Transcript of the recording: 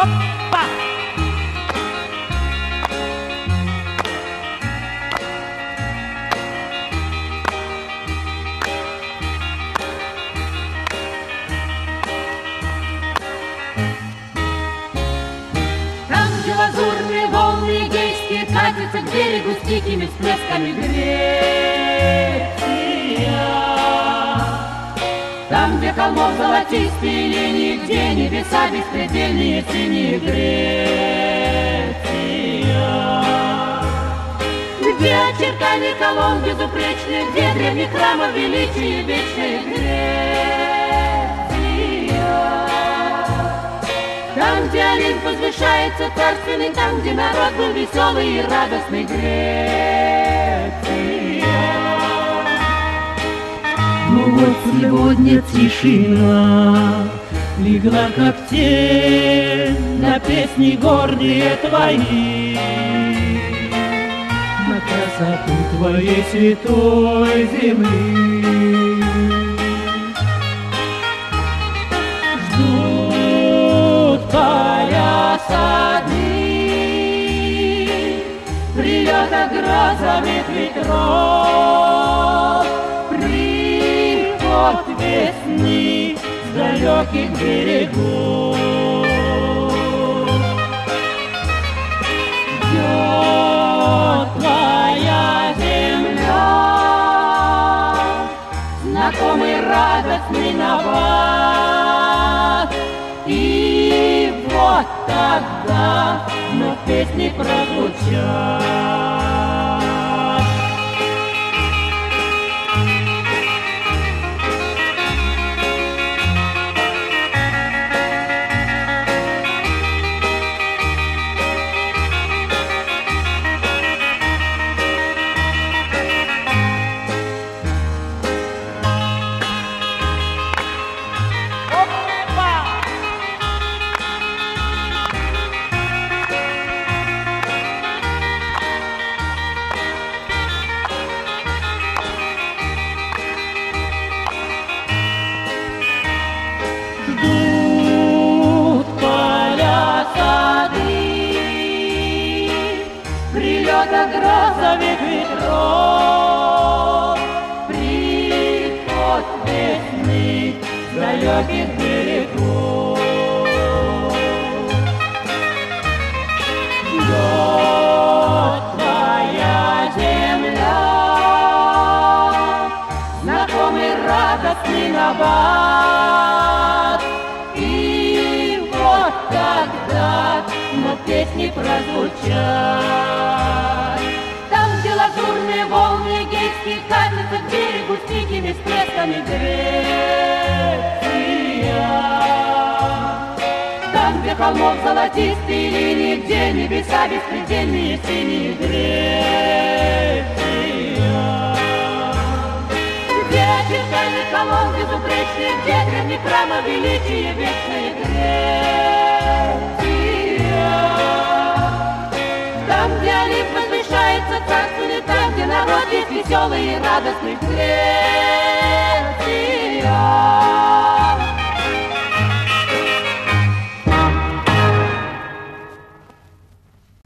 Опа! Там, где лазурные волны Эгейские катятся к берегу с дикими всплесками Греция. Там, где холмов золотистые линии, где небеса беспредельные синие Греция. Где очертания колонн безупречные, где древних храмов величие вечное Греция. Там, где Олимп возвышается царственный, там, где народ был веселый и радостный Греция. Ну вот сегодня тишина легла как тень на песни гордые твои, на красоту твоей святой земли. Ждут поля сады прилета грозовых ветров, приход весны с далеких берегов. Ждет твоя земля знакомый радостный набат, и вот тогда вновь песни прозвучат. Ждут поля сады прилета грозовых ветров, приход весны с далеких берегов. Ждет твоя земля знакомый радостный набат, и вот тогда вновь песни прозвучат. Там, где лазурные волны Эгейские катятся к берегу с дикими всплесками Греция. Там, где холмов золотистые линии, где небеса беспредельные синие Греция. Где очертания колонн безупречные, где древних храмов величие вечное Греция. Там, где Олимп возвышается царственный, там, где народ есть веселый и радостный Греция.